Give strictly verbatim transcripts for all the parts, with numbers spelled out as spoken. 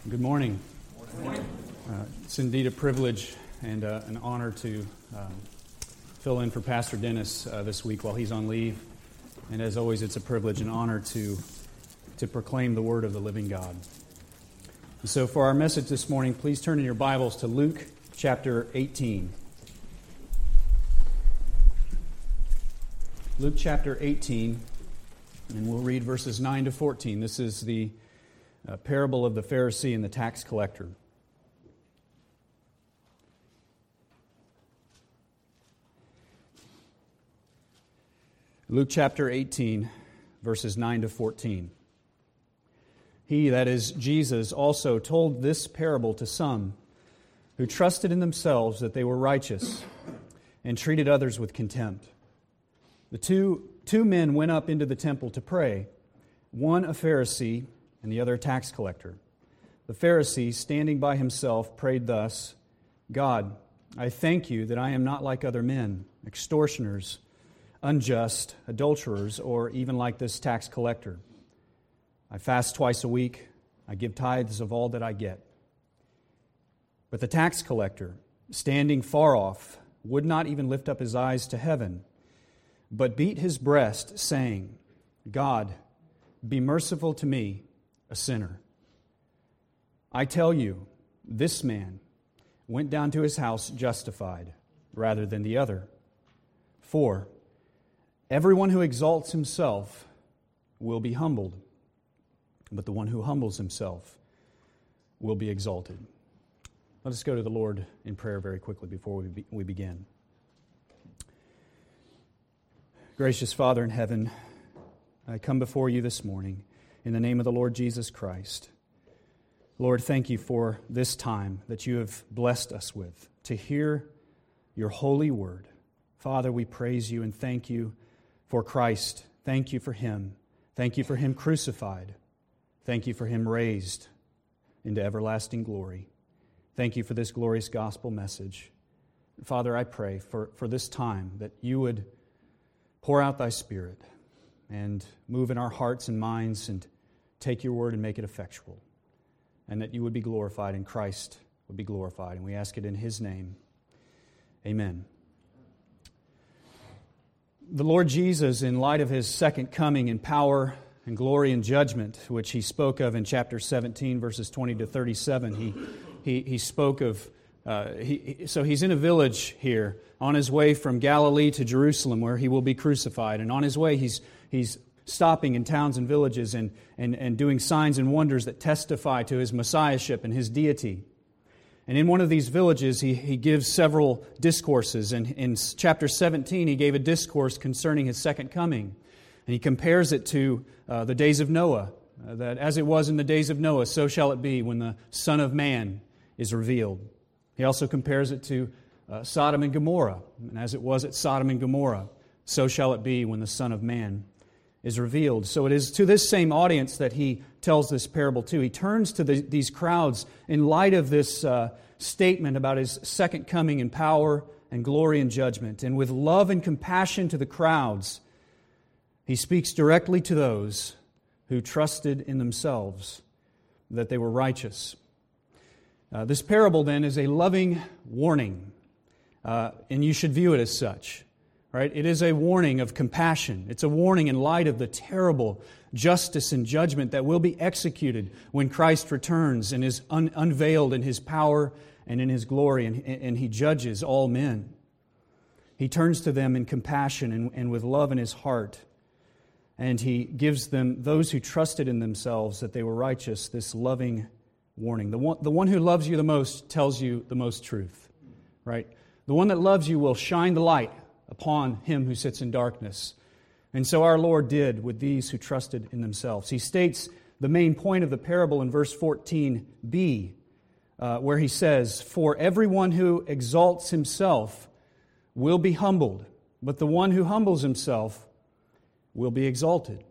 Good morning. Good morning. Uh, it's indeed a privilege and uh, an honor to um, fill in for Pastor Dennis uh, this week while he's on leave. And as always, it's a privilege and honor to, to proclaim the word of the living God. And so for our message this morning, please turn in your Bibles to Luke chapter eighteen. Luke chapter eighteen, and we'll read verses nine to fourteen. This is the uh, parable of the Pharisee and the tax collector. Luke chapter eighteen, verses nine to fourteen. He, that is Jesus, also told this parable to some who trusted in themselves that they were righteous and treated others with contempt. The two, two men went up into the temple to pray, one a Pharisee and the other a tax collector. The Pharisee, standing by himself, prayed thus, God, I thank you that I am not like other men, extortioners, unjust, adulterers, or even like this tax collector. I fast twice a week. I give tithes of all that I get. But the tax collector, standing far off, would not even lift up his eyes to heaven, but beat his breast, saying, God, be merciful to me, a sinner. I tell you, this man went down to his house justified rather than the other. For everyone who exalts himself will be humbled, but the one who humbles himself will be exalted. Let us go to the Lord in prayer very quickly before we, be, we begin. Gracious Father in heaven, I come before you this morning in the name of the Lord Jesus Christ. Lord, thank you for this time that you have blessed us with to hear your holy word. Father, we praise you and thank you for Christ. Thank you for him. Thank you for him crucified. Thank you for him raised into everlasting glory. Thank you for this glorious gospel message. Father, I pray for, for this time that you would pour out thy Spirit and move in our hearts and minds and take your word and make it effectual. And that you would be glorified and Christ would be glorified. And we ask it in his name. Amen. The Lord Jesus, in light of his second coming in power and glory and judgment, which he spoke of in chapter seventeen, verses twenty to thirty-seven, he he, he spoke of, uh, he, so he's in a village here on his way from Galilee to Jerusalem where he will be crucified. And on his way he's he's stopping in towns and villages and, and, and doing signs and wonders that testify to his messiahship and his deity. And in one of these villages, he, he gives several discourses. And in chapter seventeen, he gave a discourse concerning his second coming. And he compares it to uh, the days of Noah, uh, that as it was in the days of Noah, so shall it be when the Son of Man is revealed. He also compares it to uh, Sodom and Gomorrah. And as it was at Sodom and Gomorrah, so shall it be when the Son of Man is revealed. So it is to this same audience that he tells this parable to. He turns to the, these crowds in light of this uh, statement about his second coming in power and glory and judgment. And with love and compassion to the crowds, he speaks directly to those who trusted in themselves that they were righteous. Uh, this parable then is a loving warning, uh, and you should view it as such. Right? It is a warning of compassion. It's a warning in light of the terrible justice and judgment that will be executed when Christ returns and is un- unveiled in His power and in His glory, and, and He judges all men. He turns to them in compassion and, and with love in His heart, and He gives them, those who trusted in themselves that they were righteous, this loving warning. The one, the one who loves you the most tells you the most truth. Right? The one that loves you will shine the light upon him who sits in darkness. And so our Lord did with these who trusted in themselves. He states the main point of the parable in verse fourteen b, uh, where he says, For everyone who exalts himself will be humbled, but the one who humbles himself will be exalted.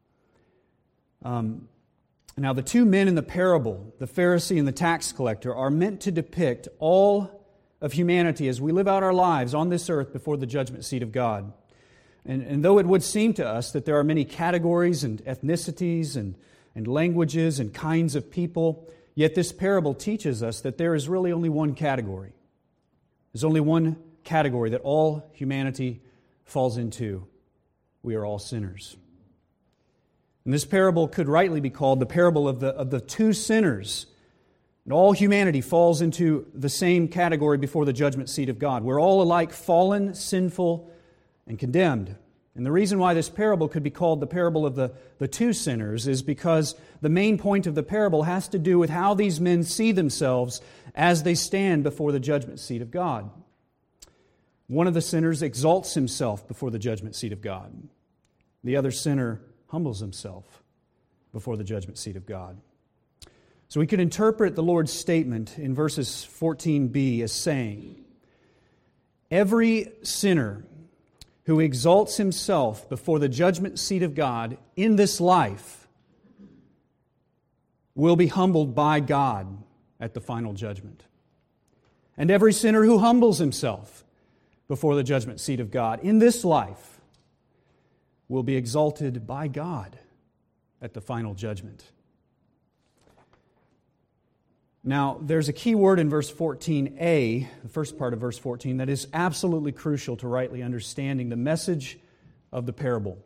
Um, now the two men in the parable, the Pharisee and the tax collector, are meant to depict all of humanity as we live out our lives on this earth before the judgment seat of God. And, and though it would seem to us that there are many categories and ethnicities and, and languages and kinds of people, Yet this parable teaches us that there is really only one category. There's only one category that all humanity falls into. We are all sinners. And this parable could rightly be called the parable of the, of the two sinners. And all humanity falls into the same category before the judgment seat of God. We're all alike fallen, sinful, and condemned. And the reason why this parable could be called the parable of the, the two sinners is because the main point of the parable has to do with how these men see themselves as they stand before the judgment seat of God. One of the sinners exalts himself before the judgment seat of God. The other sinner humbles himself before the judgment seat of God. So we could interpret the Lord's statement in verses fourteen b as saying, every sinner who exalts himself before the judgment seat of God in this life will be humbled by God at the final judgment. And every sinner who humbles himself before the judgment seat of God in this life will be exalted by God at the final judgment. Now, there's a key word in verse fourteen a, the first part of verse fourteen, that is absolutely crucial to rightly understanding the message of the parable.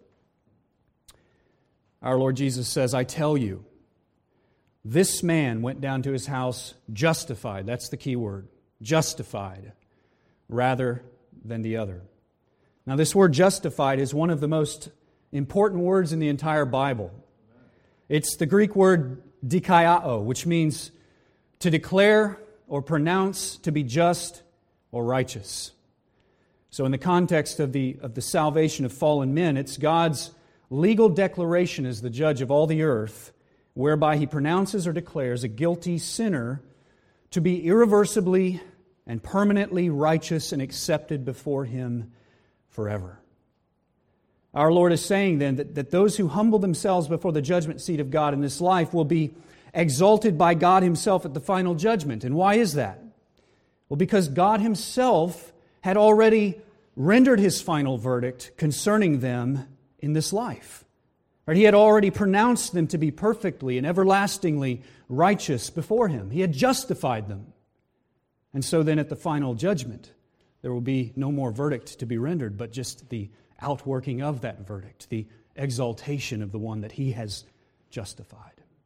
Our Lord Jesus says, I tell you, this man went down to his house justified. That's the key word, justified, rather than the other. Now, this word justified is one of the most important words in the entire Bible. It's the Greek word dikaiao, which means to declare or pronounce to be just or righteous. So in the context of the, of the salvation of fallen men, it's God's legal declaration as the judge of all the earth, whereby He pronounces or declares a guilty sinner to be irreversibly and permanently righteous and accepted before Him forever. Our Lord is saying then that, that those who humble themselves before the judgment seat of God in this life will be exalted by God Himself at the final judgment. And why is that? Well, because God Himself had already rendered His final verdict concerning them in this life. Or He had already pronounced them to be perfectly and everlastingly righteous before Him. He had justified them. And so then at the final judgment, there will be no more verdict to be rendered, but just the outworking of that verdict, the exaltation of the one that He has justified.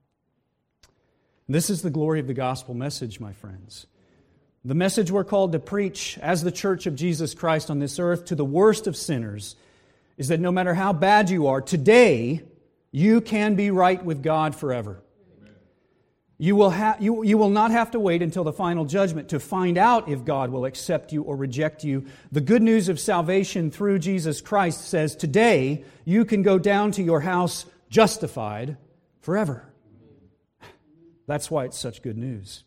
This is the glory of the gospel message, my friends. The message we're called to preach as the church of Jesus Christ on this earth to the worst of sinners is that no matter how bad you are, today you can be right with God forever. Amen. You will, ha- you, you will not have to wait until the final judgment to find out if God will accept you or reject you. The good news of salvation through Jesus Christ says today you can go down to your house justified forever. That's why it's such good news.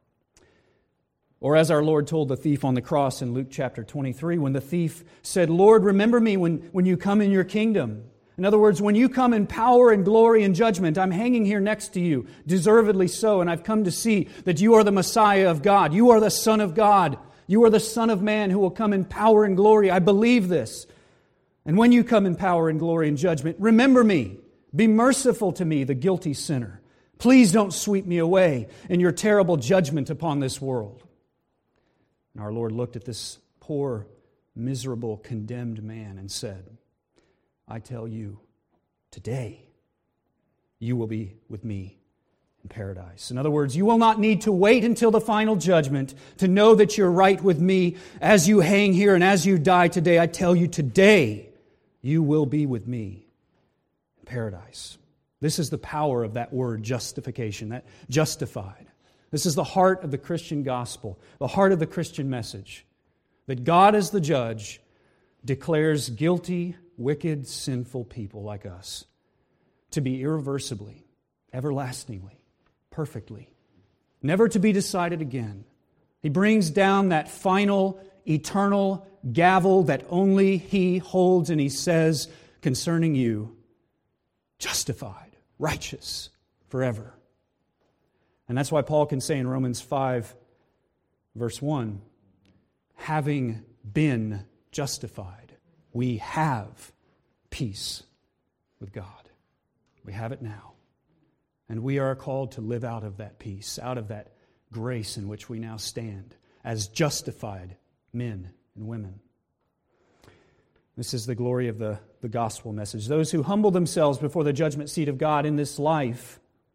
Or as our Lord told the thief on the cross in Luke chapter twenty-three, when the thief said, Lord, remember me when, when you come in your kingdom. In other words, when you come in power and glory and judgment, I'm hanging here next to you, deservedly so, and I've come to see that you are the Messiah of God. You are the Son of God. You are the Son of Man who will come in power and glory. I believe this. And when you come in power and glory and judgment, remember me. Be merciful to me, the guilty sinner. Please don't sweep me away in your terrible judgment upon this world. And our Lord looked at this poor, miserable, condemned man and said, I tell you, today you will be with me in paradise. In other words, you will not need to wait until the final judgment to know that you're right with me as you hang here and as you die today. I tell you, today you will be with me in paradise. This is the power of that word justification, that justified. This is the heart of the Christian gospel, the heart of the Christian message. That God as the judge declares guilty, wicked, sinful people like us to be irreversibly, everlastingly, perfectly, never to be decided again. He brings down that final, eternal gavel that only He holds, and He says concerning you, justified. Righteous forever. And that's why Paul can say in Romans five, verse one, having been justified, we have peace with God. We have it now. And we are called to live out of that peace, out of that grace in which we now stand as justified men and women. This is the glory of the, the gospel message. Those who humble themselves before the judgment seat of God in this life,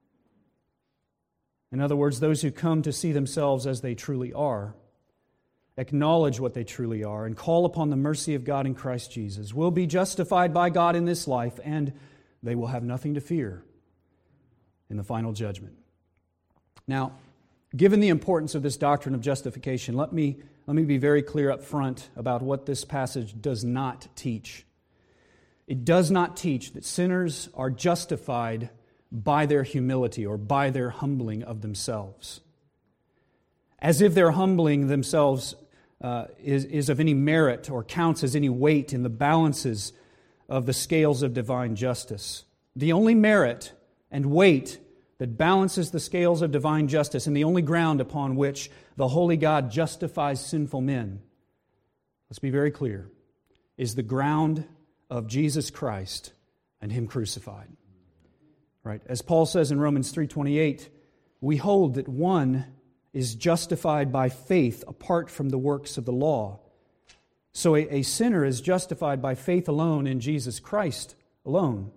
in other words, those who come to see themselves as they truly are, acknowledge what they truly are, and call upon the mercy of God in Christ Jesus, will be justified by God in this life, and they will have nothing to fear in the final judgment. Now, given the importance of this doctrine of justification, let me, let me be very clear up front about what this passage does not teach. It does not teach that sinners are justified by their humility or by their humbling of themselves, as if their humbling themselves uh, is, is of any merit or counts as any weight in the balances of the scales of divine justice. The only merit and weight that balances the scales of divine justice, and the only ground upon which the holy God justifies sinful men, let's be very clear, is the ground of Jesus Christ and Him crucified. Right? As Paul says in Romans three twenty-eight, we hold that one is justified by faith apart from the works of the law. So a, a sinner is justified by faith alone in Jesus Christ alone.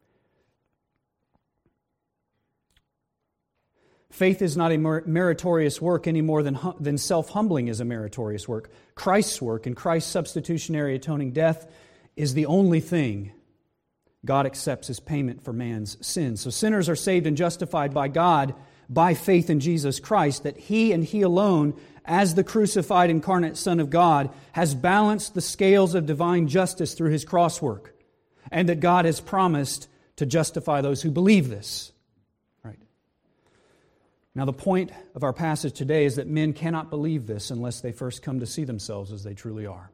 Faith is not a meritorious work any more than, than self-humbling is a meritorious work. Christ's work and Christ's substitutionary atoning death is the only thing God accepts as payment for man's sins. So sinners are saved and justified by God by faith in Jesus Christ, that He and He alone, as the crucified incarnate Son of God, has balanced the scales of divine justice through His cross work, and that God has promised to justify those who believe this. Right. Now, the point of our passage today is that men cannot believe this unless they first come to see themselves as they truly are.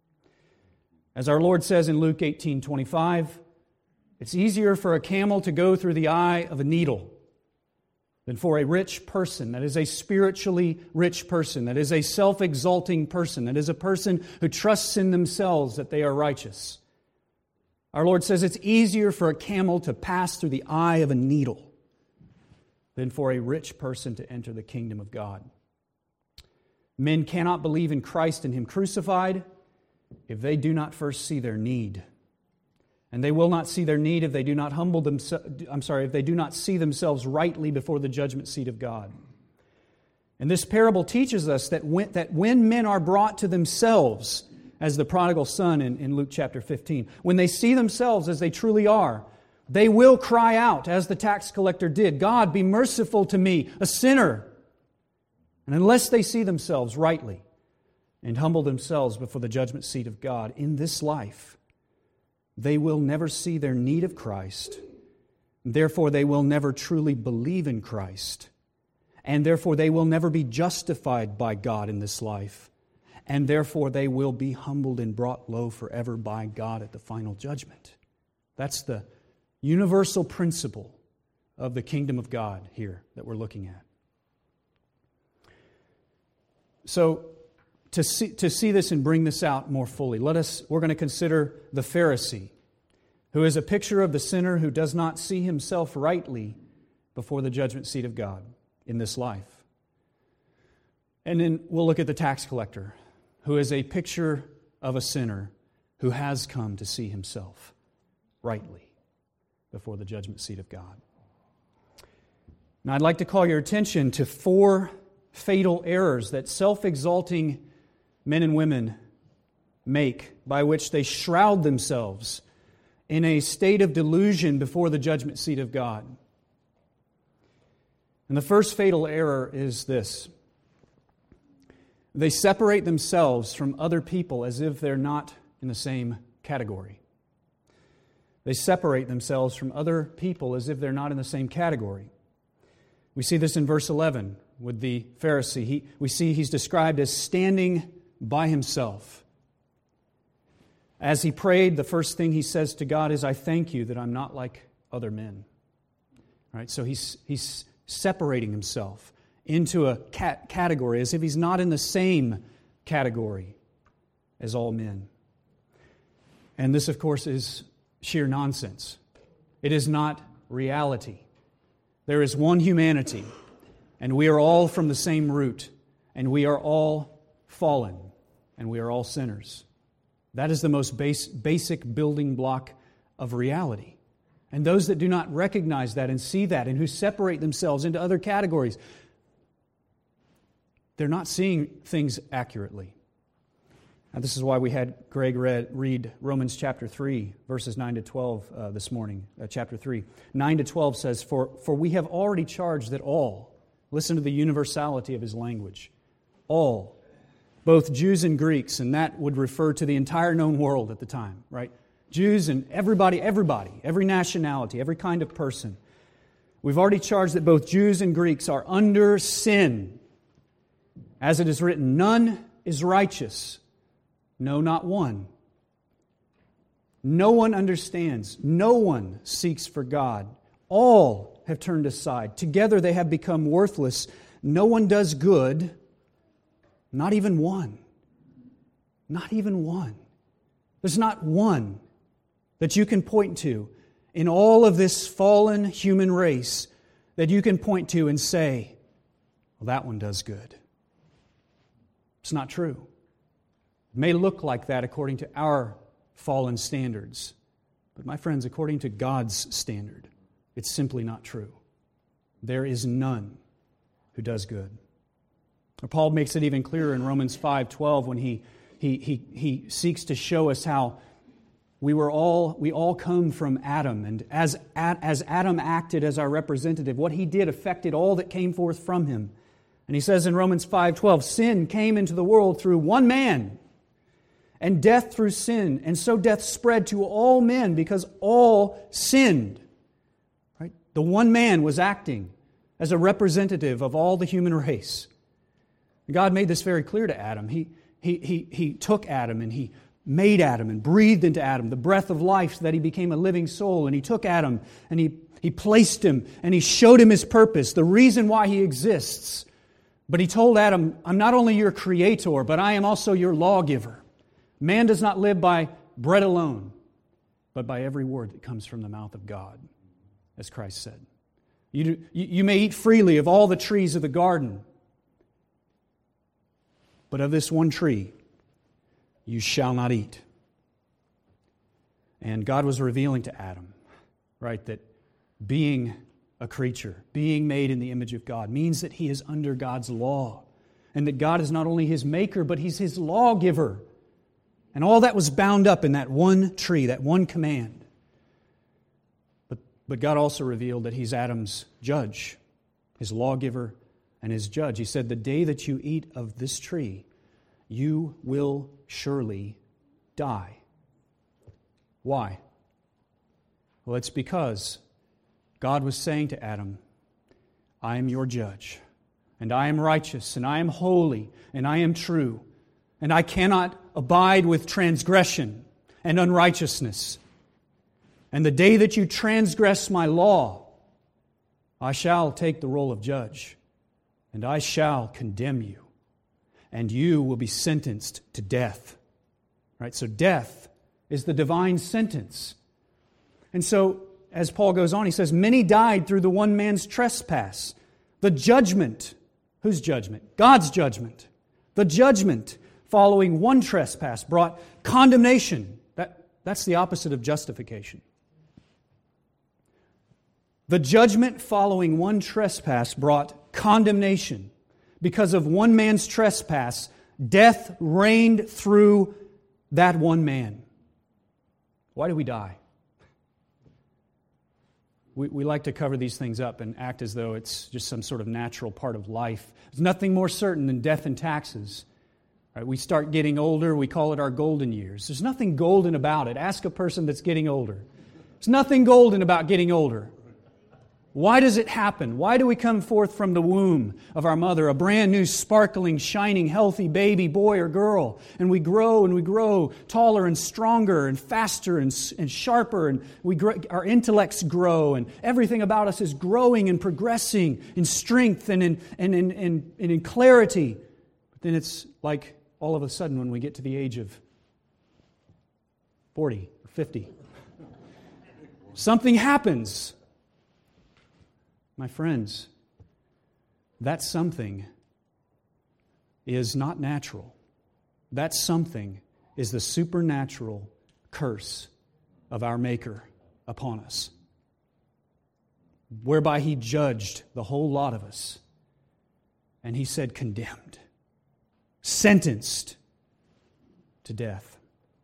As our Lord says in Luke eighteen twenty-five, it's easier for a camel to go through the eye of a needle than for a rich person, that is a spiritually rich person, that is a self-exalting person, that is a person who trusts in themselves that they are righteous. Our Lord says it's easier for a camel to pass through the eye of a needle than for a rich person to enter the kingdom of God. Men cannot believe in Christ and Him crucified if they do not first see their need. And they will not see their need if they do not humble themselves, I'm sorry, if they do not see themselves rightly before the judgment seat of God. And this parable teaches us that when, that when men are brought to themselves, as the prodigal son in, in Luke chapter fifteen, when they see themselves as they truly are, they will cry out, as the tax collector did, God, be merciful to me, a sinner. And unless they see themselves rightly and humble themselves before the judgment seat of God in this life, they will never see their need of Christ. Therefore, they will never truly believe in Christ. And therefore, they will never be justified by God in this life. And therefore, they will be humbled and brought low forever by God at the final judgment. That's the universal principle of the kingdom of God here that we're looking at. So, To see, to see this and bring this out more fully, let us, we're going to consider the Pharisee, who is a picture of the sinner who does not see himself rightly before the judgment seat of God in this life. And then we'll look at the tax collector, who is a picture of a sinner who has come to see himself rightly before the judgment seat of God. Now, I'd like to call your attention to four fatal errors that self-exalting men and women make, by which they shroud themselves in a state of delusion before the judgment seat of God. And the first fatal error is this: they separate themselves from other people as if they're not in the same category. They separate themselves from other people as if they're not in the same category. We see this in verse eleven with the Pharisee. He, we see he's described as standing by himself. As he prayed, the first thing he says to God is, I thank you that I'm not like other men. All right, so he's, he's separating himself into a cat category as if he's not in the same category as all men. And this, of course, is sheer nonsense. It is not reality. There is one humanity, and we are all from the same root, and we are all fallen, and we are all sinners. That is the most base, basic building block of reality. And those that do not recognize that and see that and who separate themselves into other categories, they're not seeing things accurately. Now, this is why we had Greg read, read Romans chapter three, verses nine to twelve uh, this morning. Uh, chapter three. nine to twelve says, for, for we have already charged that all, listen to the universality of his language, all, both Jews and Greeks, and that would refer to the entire known world at the time, right? Jews and everybody, everybody, every nationality, every kind of person. We've already charged that both Jews and Greeks are under sin. As it is written, none is righteous. No, not one. No one understands. No one seeks for God. All have turned aside. Together they have become worthless. No one does good. Not even one. Not even one. There's not one that you can point to in all of this fallen human race that you can point to and say, well, that one does good. It's not true. It may look like that according to our fallen standards, but my friends, according to God's standard, it's simply not true. There is none who does good. Or Paul makes it even clearer in Romans five twelve when he, he, he, he seeks to show us how we were all we all come from Adam, and as, as Adam acted as our representative, what he did affected all that came forth from him. And he says in Romans five twelve, sin came into the world through one man, and death through sin, and so death spread to all men because all sinned. Right? The one man was acting as a representative of all the human race. God made this very clear to Adam. He, he, he, he took Adam and He made Adam and breathed into Adam the breath of life so that he became a living soul. And He took Adam and He, he placed him and He showed him his purpose, the reason why he exists. But He told Adam, I'm not only your creator, but I am also your lawgiver. Man does not live by bread alone, but by every word that comes from the mouth of God, as Christ said. You, do, you, you may eat freely of all the trees of the garden, but of this one tree you shall not eat. And God was revealing to Adam, right, that being a creature, being made in the image of God, means that he is under God's law. And that God is not only his maker, but He's his lawgiver. And all that was bound up in that one tree, that one command. But, but God also revealed that He's Adam's judge, his lawgiver, and his judge. He said, the day that you eat of this tree, you will surely die. Why? Well, it's because God was saying to Adam, I am your judge, and I am righteous, and I am holy, and I am true, and I cannot abide with transgression and unrighteousness. And the day that you transgress my law, I shall take the role of judge, and I shall condemn you, and you will be sentenced to death. Right? So death is the divine sentence. And so, as Paul goes on, he says, many died through the one man's trespass. The judgment, whose judgment? God's judgment. The judgment following one trespass brought condemnation. That, that's the opposite of justification. The judgment following one trespass brought condemnation. Because of one man's trespass, death reigned through that one man. Why do we die? We, we like to cover these things up and act as though it's just some sort of natural part of life. There's nothing more certain than death and taxes. Right? We start getting older, we call it our golden years. There's nothing golden about it. Ask a person that's getting older. There's nothing golden about getting older. Why does it happen? Why do we come forth from the womb of our mother, a brand new, sparkling, shining, healthy baby, boy or girl, and we grow and we grow taller and stronger and faster and, and sharper, and we grow, our intellects grow, and everything about us is growing and progressing in strength and in, and in, and, and in clarity. But then it's like all of a sudden when we get to the age of forty or fifty, something happens. My friends, that something is not natural. That something is the supernatural curse of our Maker upon us, whereby He judged the whole lot of us. And He said, condemned, sentenced to death.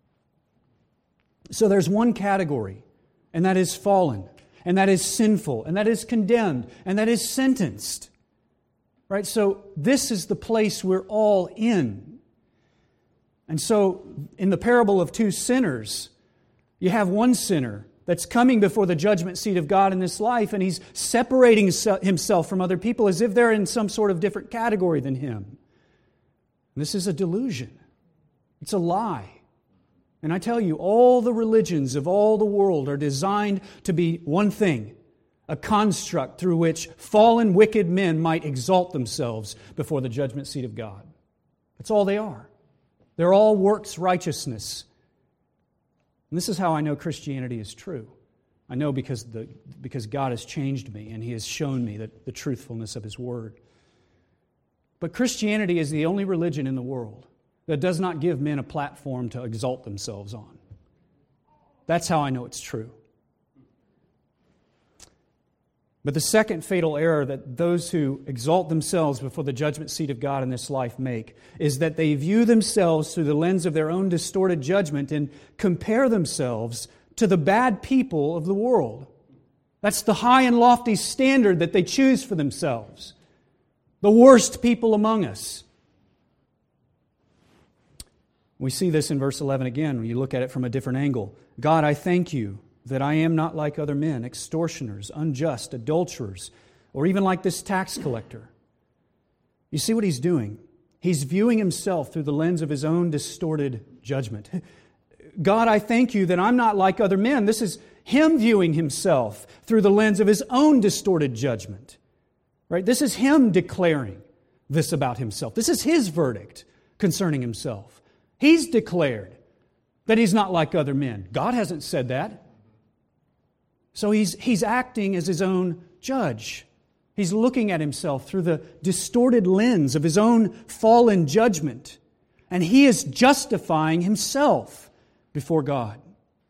So there's one category, and that is fallen, and that is sinful, and that is condemned, and that is sentenced. Right? So this is the place we're all in. And so in the parable of two sinners, you have one sinner that's coming before the judgment seat of God in this life, and he's separating himself from other people as if they're in some sort of different category than him. And this is a delusion. It's a lie. And I tell you, all the religions of all the world are designed to be one thing, a construct through which fallen, wicked men might exalt themselves before the judgment seat of God. That's all they are. They're all works righteousness. And this is how I know Christianity is true. I know because the because God has changed me and He has shown me that the truthfulness of His Word. But Christianity is the only religion in the world that does not give men a platform to exalt themselves on. That's how I know it's true. But the second fatal error that those who exalt themselves before the judgment seat of God in this life make is that they view themselves through the lens of their own distorted judgment and compare themselves to the bad people of the world. That's the high and lofty standard that they choose for themselves. The worst people among us. We see this in verse eleven again when you look at it from a different angle. God, I thank You that I am not like other men, extortioners, unjust, adulterers, or even like this tax collector. You see what he's doing? He's viewing himself through the lens of his own distorted judgment. God, I thank You that I'm not like other men. This is him viewing himself through the lens of his own distorted judgment. Right? This is him declaring this about himself. This is his verdict concerning himself. He's declared that he's not like other men. God hasn't said that. So he's, he's acting as his own judge. He's looking at himself through the distorted lens of his own fallen judgment. And he is justifying himself before God.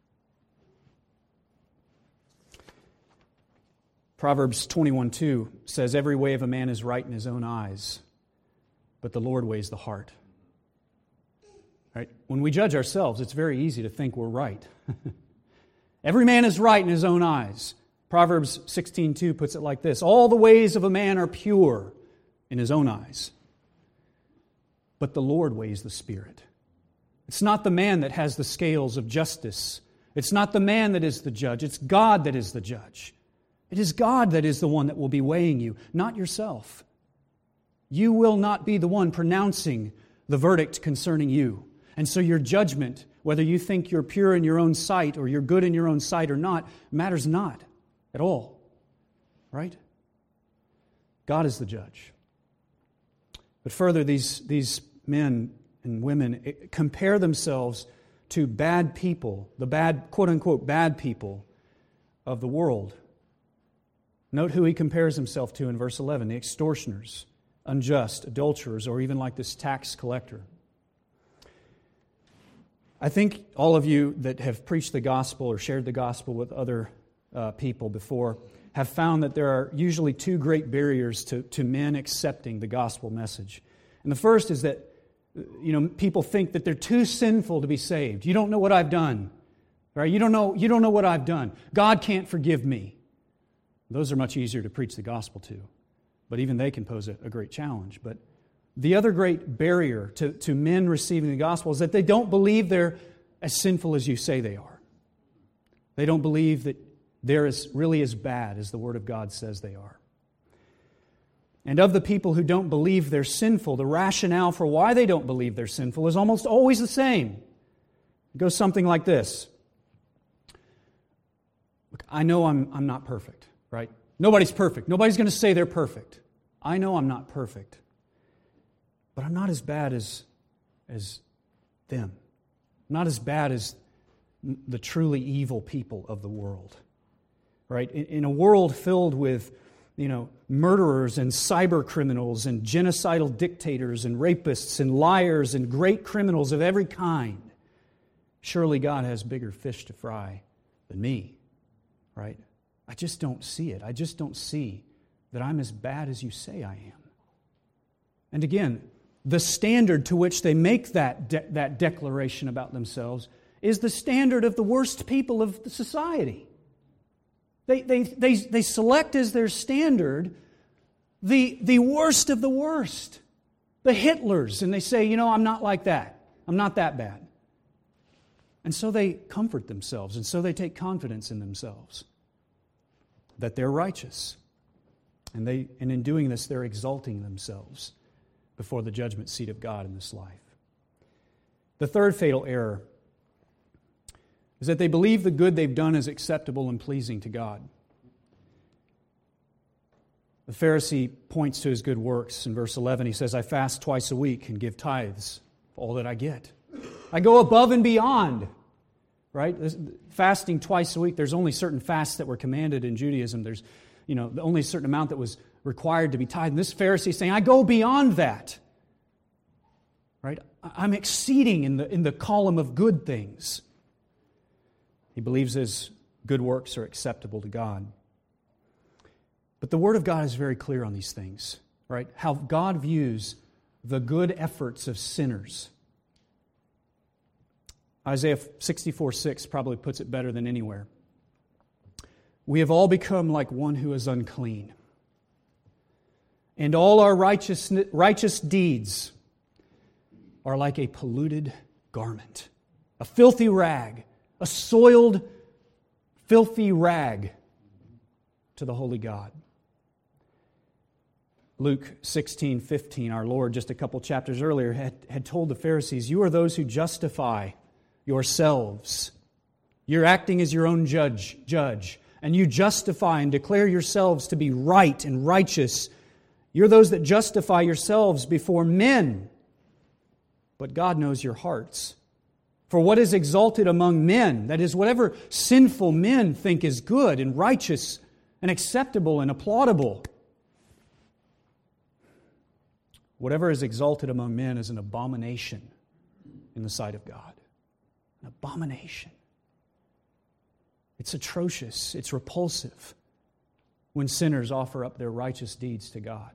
Proverbs twenty-one two says, every way of a man is right in his own eyes, but the Lord weighs the heart. Right? When we judge ourselves, it's very easy to think we're right. Every man is right in his own eyes. Proverbs sixteen two puts it like this, all the ways of a man are pure in his own eyes, but the Lord weighs the spirit. It's not the man that has the scales of justice. It's not the man that is the judge. It's God that is the judge. It is God that is the one that will be weighing you, not yourself. You will not be the one pronouncing the verdict concerning you. And so your judgment, whether you think you're pure in your own sight or you're good in your own sight or not, matters not at all. Right? God is the judge. But further, these, these men and women compare themselves to bad people, the bad, quote-unquote, bad people of the world. Note who he compares himself to in verse eleven, the extortioners, unjust, adulterers, or even like this tax collector. I think all of you that have preached the gospel or shared the gospel with other uh, people before have found that there are usually two great barriers to, to men accepting the gospel message. And the first is that, you know, people think that they're too sinful to be saved. You don't know what I've done. Right? You don't know, you don't know what I've done. God can't forgive me. Those are much easier to preach the gospel to. But even they can pose a, a great challenge. But the other great barrier to, to men receiving the gospel is that they don't believe they're as sinful as you say they are. They don't believe that they're as, really as bad as the Word of God says they are. And of the people who don't believe they're sinful, the rationale for why they don't believe they're sinful is almost always the same. It goes something like this. Look, I know I'm, I'm not perfect. Right? Nobody's perfect. Nobody's going to say they're perfect. I know I'm not perfect. But I'm not as bad as, as them. I'm not as bad as the truly evil people of the world. Right? In, in a world filled with you know, murderers and cyber criminals and genocidal dictators and rapists and liars and great criminals of every kind. Surely God has bigger fish to fry than me, right? I just don't see it. I just don't see that I'm as bad as you say I am. And again, the standard to which they make that de- that declaration about themselves is the standard of the worst people of the society. They, they, they, they select as their standard the, the worst of the worst, the Hitlers, and they say, you know, I'm not like that. I'm not that bad. And so they comfort themselves, and so they take confidence in themselves that they're righteous. And they, and in doing this, they're exalting themselves before the judgment seat of God in this life. The third fatal error is that they believe the good they've done is acceptable and pleasing to God. The Pharisee points to his good works. In verse eleven, he says, I fast twice a week and give tithes of all that I get. I go above and beyond. Right? Fasting twice a week, there's only certain fasts that were commanded in Judaism. There's, you know, only a certain amount that was required to be tithed. And this Pharisee is saying, I go beyond that. Right? I'm exceeding in the, in the column of good things. He believes his good works are acceptable to God. But the Word of God is very clear on these things, right? How God views the good efforts of sinners. Isaiah sixty-four six probably puts it better than anywhere. We have all become like one who is unclean, and all our righteous, righteous deeds are like a polluted garment, a filthy rag, a soiled, filthy rag to the holy God. Luke sixteen fifteen, our Lord, just a couple chapters earlier, had, had told the Pharisees, you are those who justify yourselves. You're acting as your own judge, judge, and you justify and declare yourselves to be right and righteous. You're those that justify yourselves before men, but God knows your hearts. For what is exalted among men, that is, whatever sinful men think is good and righteous and acceptable and applaudable, whatever is exalted among men is an abomination in the sight of God. An abomination. It's atrocious. It's repulsive when sinners offer up their righteous deeds to God.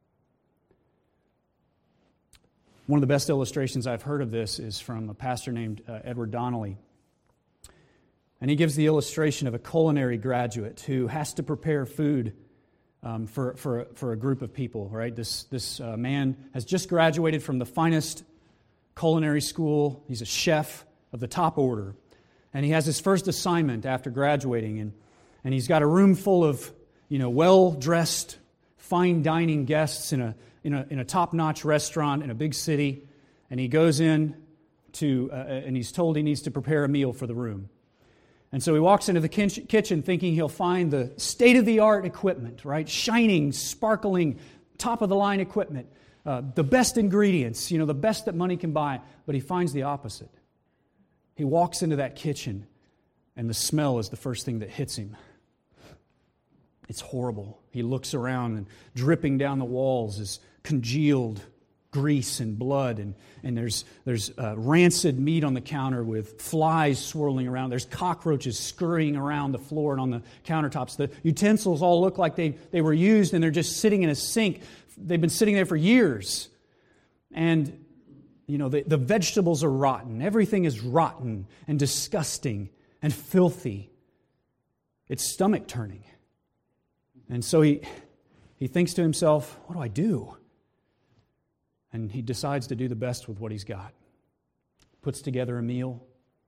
One of the best illustrations I've heard of this is from a pastor named uh, Edward Donnelly. And he gives the illustration of a culinary graduate who has to prepare food um, for, for, for a group of people, right? This, this uh, man has just graduated from the finest culinary school. He's a chef of the top order. And he has his first assignment after graduating. And, and he's got a room full of, you know, well-dressed, fine dining guests in a in a, in a top-notch restaurant in a big city. And he goes in to, uh, and he's told he needs to prepare a meal for the room. And so he walks into the kitchen thinking he'll find the state-of-the-art equipment, right? Shining, sparkling, top-of-the-line equipment. Uh, the best ingredients, you know, the best that money can buy. But he finds the opposite. He walks into that kitchen, and the smell is the first thing that hits him. It's horrible. He looks around, and dripping down the walls is congealed grease and blood, and, and there's, there's uh, rancid meat on the counter with flies swirling around. There's cockroaches scurrying around the floor and on the countertops. The utensils all look like they, they were used, and they're just sitting in a sink. They've been sitting there for years. And you know, the, the vegetables are rotten. Everything is rotten and disgusting and filthy. It's stomach-turning. And so he, he thinks to himself, what do I do? And he decides to do the best with what he's got. Puts together a meal,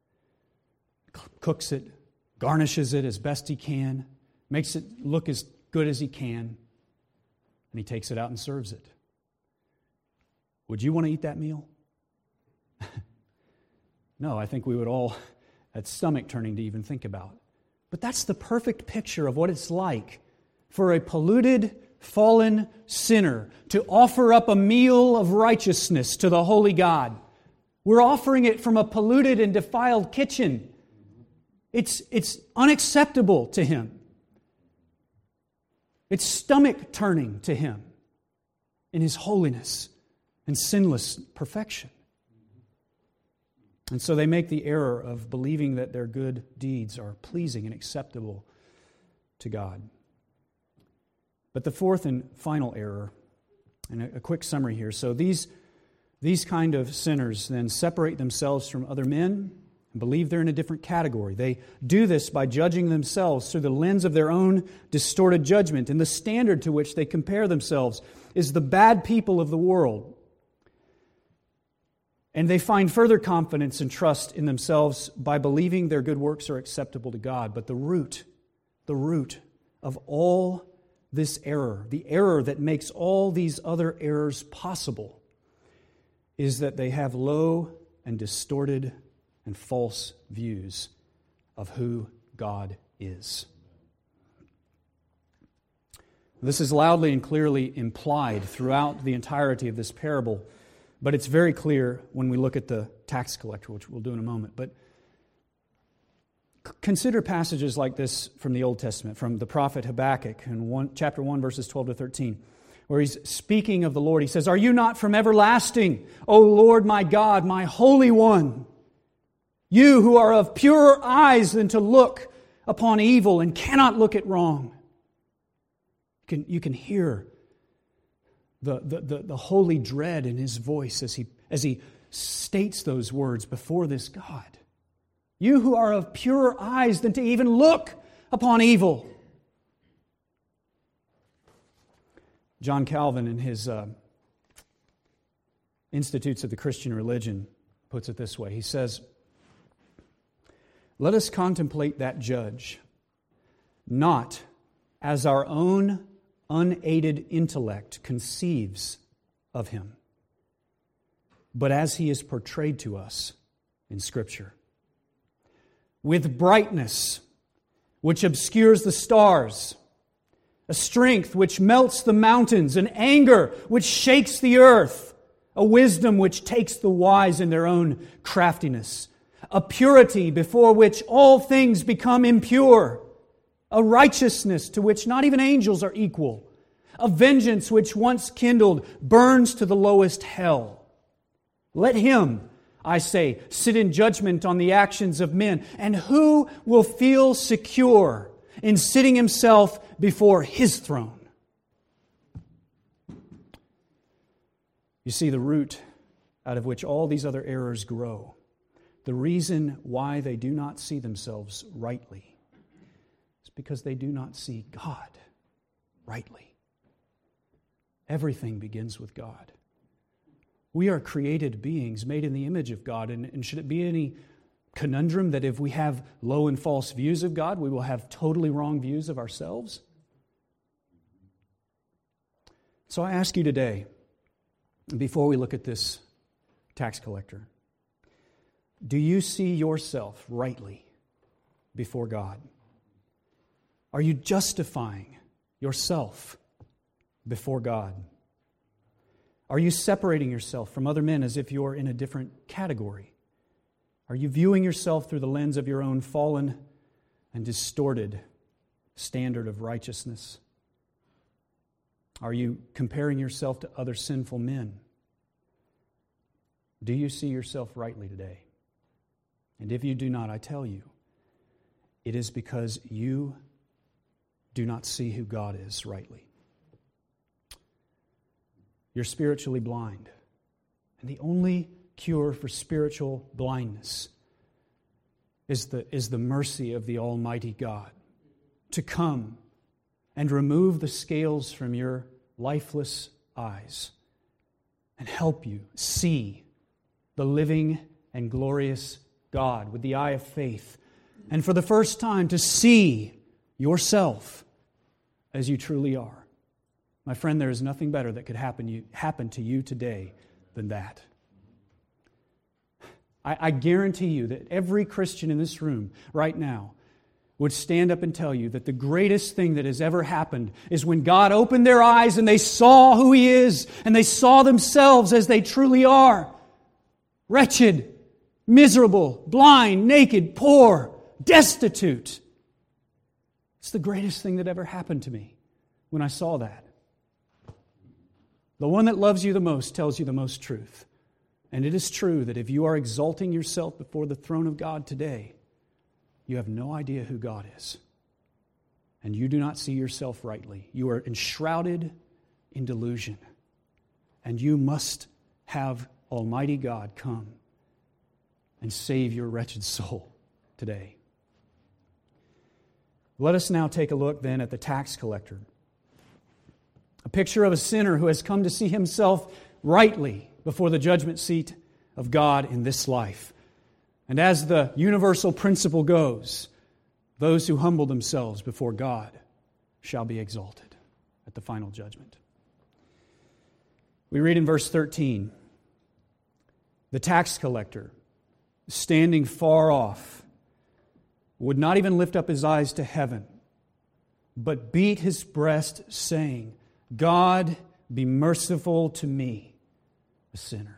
cooks it, garnishes it as best he can, makes it look as good as he can, and he takes it out and serves it. Would you want to eat that meal? No, I think we would all, that's stomach-turning to even think about. But that's the perfect picture of what it's like for a polluted, fallen sinner to offer up a meal of righteousness to the holy God. We're offering it from a polluted and defiled kitchen. It's, it's unacceptable to Him. It's stomach-turning to Him in His holiness and sinless perfection. And so they make the error of believing that their good deeds are pleasing and acceptable to God. But the fourth and final error, and a quick summary here. So these, these kind of sinners then separate themselves from other men and believe they're in a different category. They do this by judging themselves through the lens of their own distorted judgment. And the standard to which they compare themselves is the bad people of the world. And they find further confidence and trust in themselves by believing their good works are acceptable to God. But the root, the root of all this error, the error that makes all these other errors possible, is that they have low and distorted and false views of who God is. This is loudly and clearly implied throughout the entirety of this parable, but it's very clear when we look at the tax collector, which we'll do in a moment. But consider passages like this from the Old Testament, from the prophet Habakkuk in one, chapter one, verses twelve to thirteen, where he's speaking of the Lord. He says, "Are you not from everlasting, O Lord my God, my Holy One? You who are of purer eyes than to look upon evil and cannot look at wrong." You can, you can hear the, the, the, the holy dread in his voice as he, as he states those words before this God. You who are of purer eyes than to even look upon evil. John Calvin, in his uh, Institutes of the Christian Religion, puts it this way. He says, "Let us contemplate that judge, not as our own unaided intellect conceives of him, but as he is portrayed to us in Scripture. With brightness which obscures the stars, a strength which melts the mountains, an anger which shakes the earth, a wisdom which takes the wise in their own craftiness, a purity before which all things become impure, a righteousness to which not even angels are equal, a vengeance which once kindled burns to the lowest hell. Let him, I say, sit in judgment on the actions of men, and who will feel secure in sitting himself before his throne?" You see, the root out of which all these other errors grow, the reason why they do not see themselves rightly, is because they do not see God rightly. Everything begins with God. We are created beings made in the image of God, and, and should it be any conundrum that if we have low and false views of God, we will have totally wrong views of ourselves? So I ask you today, before we look at this tax collector, do you see yourself rightly before God? Are you justifying yourself before God? Are you separating yourself from other men as if you're in a different category? Are you viewing yourself through the lens of your own fallen and distorted standard of righteousness? Are you comparing yourself to other sinful men? Do you see yourself rightly today? And if you do not, I tell you, it is because you do not see who God is rightly. You're spiritually blind. And the only cure for spiritual blindness is the, is the mercy of the Almighty God to come and remove the scales from your lifeless eyes and help you see the living and glorious God with the eye of faith, and for the first time to see yourself as you truly are. My friend, there is nothing better that could happen, you, happen to you today than that. I, I guarantee you that every Christian in this room right now would stand up and tell you that the greatest thing that has ever happened is when God opened their eyes and they saw who He is, and they saw themselves as they truly are. Wretched, miserable, blind, naked, poor, destitute. It's the greatest thing that ever happened to me. when I saw that. The one that loves you the most tells you the most truth. And it is true that if you are exalting yourself before the throne of God today, you have no idea who God is. And you do not see yourself rightly. You are enshrouded in delusion. And you must have Almighty God come and save your wretched soul today. Let us now take a look then at the tax collector. A picture of a sinner who has come to see himself rightly before the judgment seat of God in this life. And as the universal principle goes, those who humble themselves before God shall be exalted at the final judgment. We read in verse thirteen, the tax collector, standing far off, would not even lift up his eyes to heaven, but beat his breast, saying, God, be merciful to me, a sinner.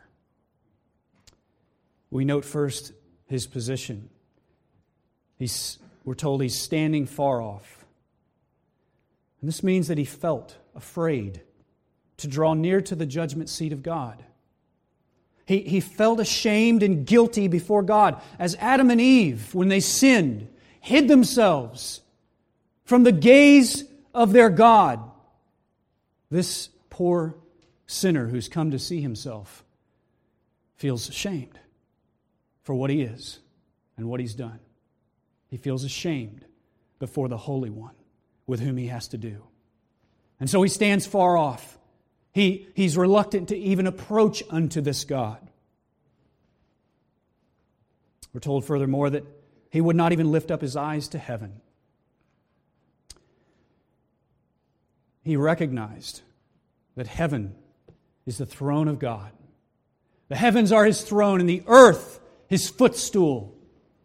We note first his position. He's, we're told he's standing far off. And this means that he felt afraid to draw near to the judgment seat of God. He, he felt ashamed and guilty before God, as Adam and Eve, when they sinned, hid themselves from the gaze of their God. This poor sinner who's come to see himself feels ashamed for what he is and what he's done. He feels ashamed before the Holy One with whom he has to do. And so he stands far off. He, he's reluctant to even approach unto this God. We're told furthermore that he would not even lift up his eyes to heaven. He recognized that heaven is the throne of God. The heavens are His throne and the earth His footstool.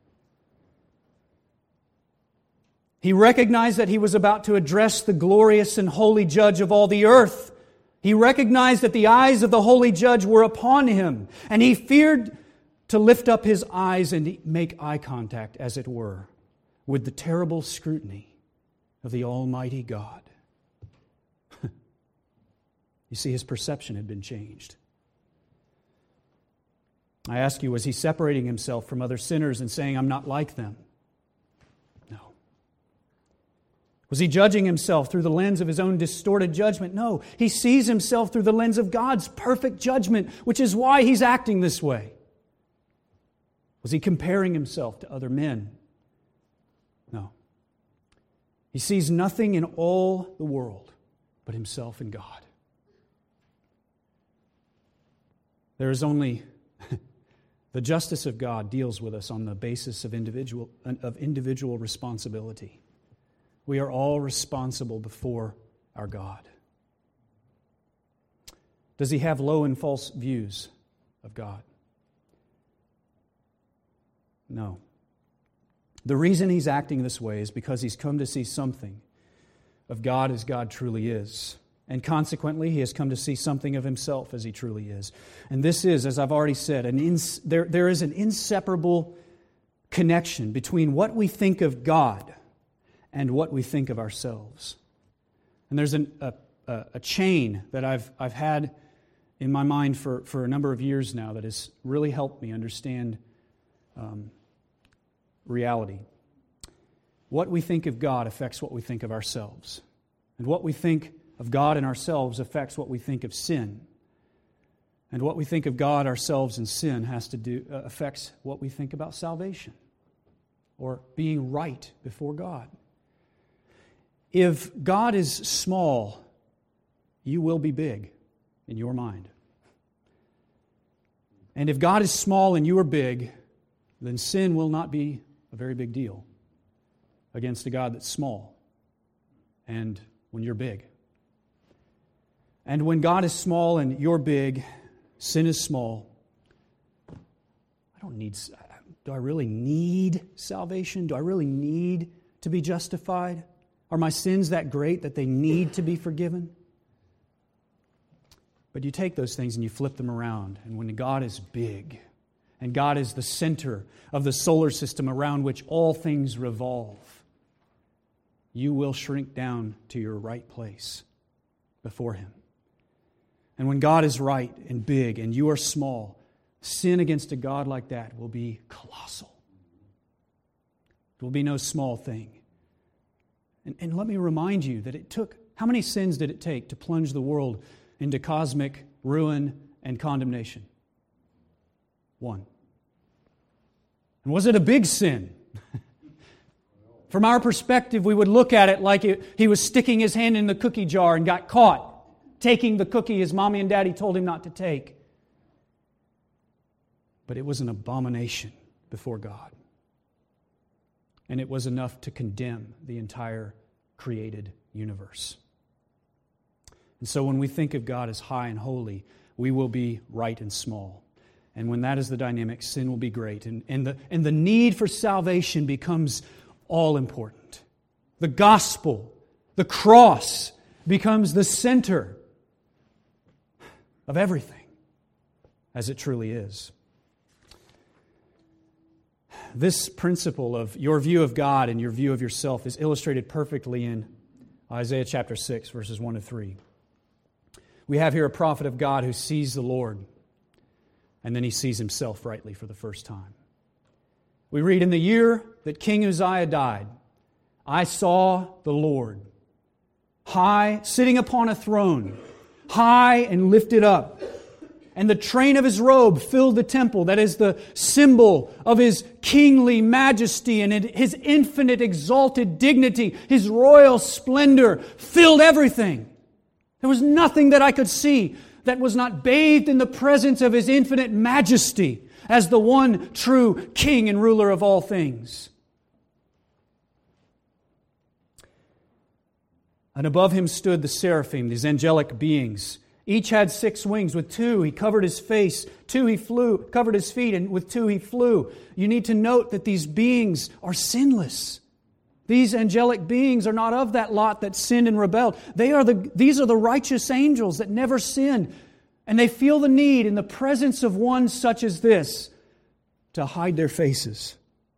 He recognized that he was about to address the glorious and holy judge of all the earth. He recognized that the eyes of the holy judge were upon him, and he feared to lift up his eyes and make eye contact, as it were, with the terrible scrutiny of the Almighty God. You see, his perception had been changed. I ask you, was he separating himself from other sinners and saying, I'm not like them? No. Was he judging himself through the lens of his own distorted judgment? No. He sees himself through the lens of God's perfect judgment, which is why he's acting this way. Was he comparing himself to other men? No. He sees nothing in all the world but himself and God. There is only the justice of God deals with us on the basis of individual of individual responsibility. We are all responsible before our God. Does he have low and false views of God? No. The reason he's acting this way is because he's come to see something of God as God truly is. And consequently, he has come to see something of himself as he truly is. And this is, as I've already said, an ins- there, there is an inseparable connection between what we think of God and what we think of ourselves. And there's an, a, a, a chain that I've, I've had in my mind for, for a number of years now that has really helped me understand um, reality. What we think of God affects what we think of ourselves. And what we think of God and ourselves affects what we think of sin. And what we think of God, ourselves, and sin has to do uh, affects what we think about salvation or being right before God. If God is small, you will be big in your mind. And if God is small and you are big, then sin will not be a very big deal against a God that's small and when you're big. And when God is small and you're big, sin is small. I don't need, do I really need salvation? Do I really need to be justified? Are my sins that great that they need to be forgiven? But you take those things and you flip them around. And when God is big, and God is the center of the solar system around which all things revolve, you will shrink down to your right place before Him. And when God is right and big and you are small, sin against a God like that will be colossal. It will be no small thing. And, and let me remind you that it took, how many sins did it take to plunge the world into cosmic ruin and condemnation? One. And was it a big sin? From our perspective, we would look at it like it, he was sticking his hand in the cookie jar and got caught taking the cookie his mommy and daddy told him not to take. But it was an abomination before God. And it was enough to condemn the entire created universe. And so when we think of God as high and holy, we will be right and small. And when that is the dynamic, sin will be great. And, and, the, and the need for salvation becomes all important. The gospel, the cross, becomes the center of everything, as it truly is. This principle of your view of God and your view of yourself is illustrated perfectly in Isaiah chapter six, verses one to three. We have here a prophet of God who sees the Lord, and then he sees himself rightly for the first time. We read, in the year that King Uzziah died, I saw the Lord, high, sitting upon a throne, high and lifted up. And the train of his robe filled the temple. That is the symbol of his kingly majesty and his infinite exalted dignity. His royal splendor filled everything. There was nothing that I could see that was not bathed in the presence of His infinite majesty as the one true King and ruler of all things. And above Him stood the seraphim, these angelic beings. Each had six wings. With two He covered His face, two He flew, covered His feet, and with two He flew. You need to note that these beings are sinless. These angelic beings are not of that lot that sinned and rebelled. They are the, these are the righteous angels that never sin. And they feel the need in the presence of one such as this to hide their faces.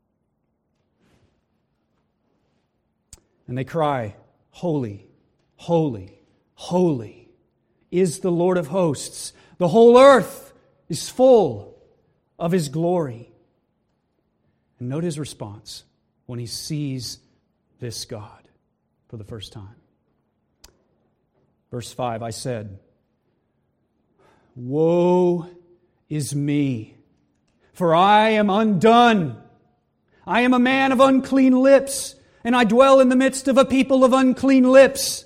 And they cry, holy, holy, holy is the Lord of hosts. The whole earth is full of His glory. And note His response when He sees this God for the first time. Verse five, I said, woe is me, for I am undone. I am a man of unclean lips, and I dwell in the midst of a people of unclean lips.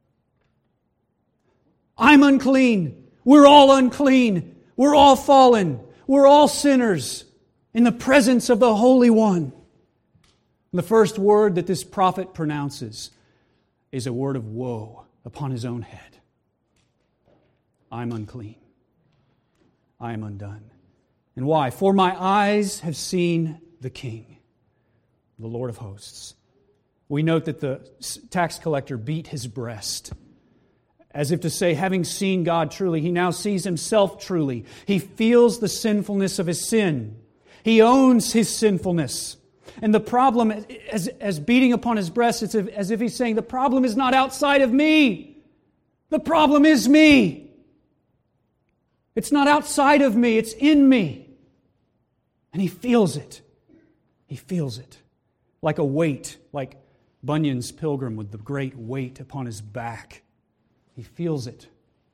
I'm unclean. We're all unclean. We're all fallen. We're all sinners in the presence of the Holy One. The first word that this prophet pronounces is a word of woe upon his own head. I'm unclean. I am undone. And why? For my eyes have seen the King, the Lord of hosts. We note that the tax collector beat his breast, as if to say, having seen God truly, he now sees himself truly. He feels the sinfulness of his sin. He owns his sinfulness. And the problem, as, as beating upon his breast, it's as if he's saying, the problem is not outside of me. The problem is me. It's not outside of me, it's in me. And he feels it. He feels it. Like a weight, like Bunyan's pilgrim with the great weight upon his back. He feels it.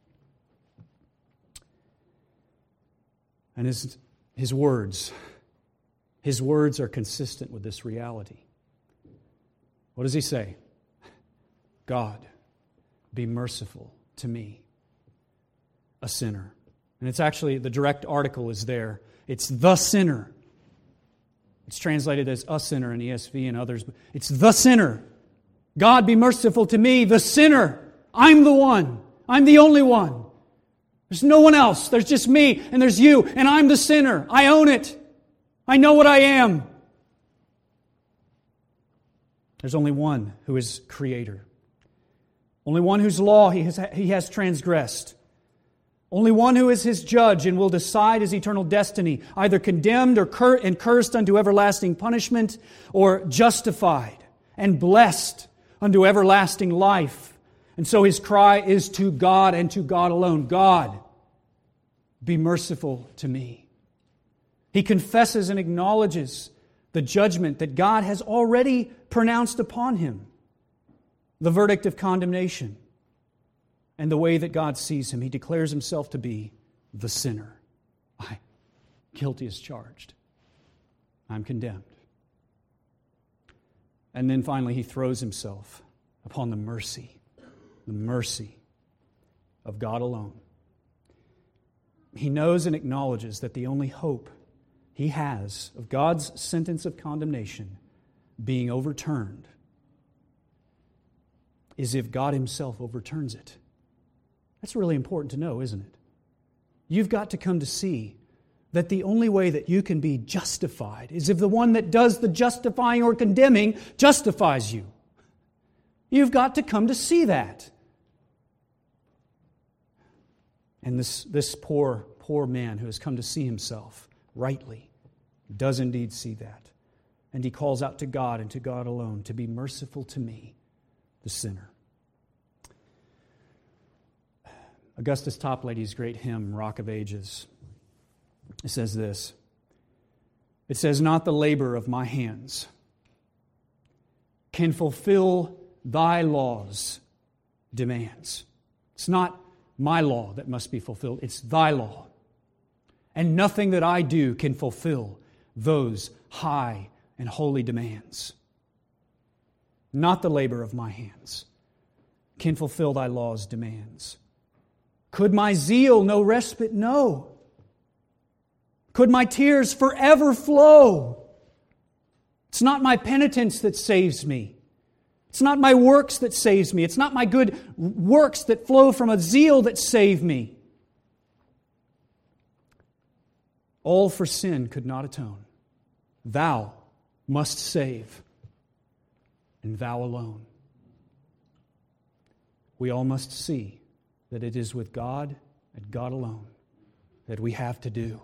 And his, his words, his words are consistent with this reality. What does he say? God, be merciful to me, a sinner. And it's actually, the direct article is there. It's the sinner. It's translated as a sinner in E S V and others. It's the sinner. God, be merciful to me, the sinner. I'm the one. I'm the only one. There's no one else. There's just me and there's you. And I'm the sinner. I own it. I know what I am. There's only one who is creator. Only one whose law he has, he has transgressed. Only one who is his judge and will decide his eternal destiny, either condemned or cur- and cursed unto everlasting punishment, or justified and blessed unto everlasting life. And so his cry is to God and to God alone. God, be merciful to me. He confesses and acknowledges the judgment that God has already pronounced upon him, the verdict of condemnation, and the way that God sees him. He declares himself to be the sinner. I, guilty as charged. I'm condemned. And then finally he throws himself upon the mercy, the mercy of God alone. He knows and acknowledges that the only hope he has of God's sentence of condemnation being overturned is if God himself overturns it. That's really important to know, isn't it? You've got to come to see that the only way that you can be justified is if the one that does the justifying or condemning justifies you. You've got to come to see that. And this, this poor, poor man who has come to see himself rightly does indeed see that. And he calls out to God and to God alone to be merciful to me, the sinner. Augustus Toplady's great hymn, Rock of Ages, it says this. It says, not the labor of my hands can fulfill thy law's demands. It's not my law that must be fulfilled. It's thy law. And nothing that I do can fulfill those high and holy demands. Not the labor of my hands can fulfill thy law's demands. Could my zeal no respite know? Could my tears forever flow? It's not my penitence that saves me. It's not my works that saves me. It's not my good works that flow from a zeal that save me. All for sin could not atone. Thou must save, and Thou alone. We all must see that it is with God and God alone that we have to do.